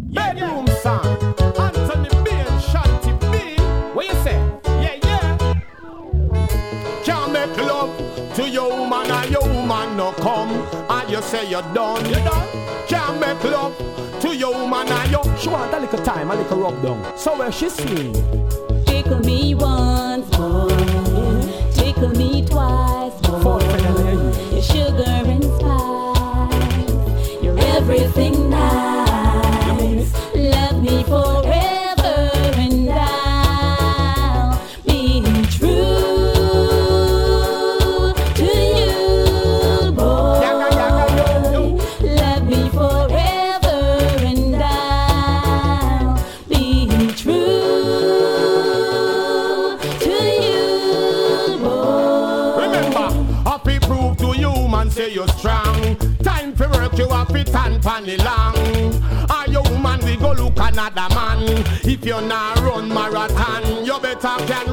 Bedroom song. Anthony B and Shanti B. What you say? Yeah, yeah. Can't make love to your woman and your woman no come. And you say you're done. You done? Can't make love to your woman and your. She want a little time, a little rub down. So where she sing? Tickle me once more, tickle me twice more. Your sugar and spice, you're everything nice. Love me forever and I'll be true to you, boy. Love me forever and I'll be true. Say you're strong. Time for work, you have it and panny long. Are you woman, we go look another man. If you're not run marathon, you better can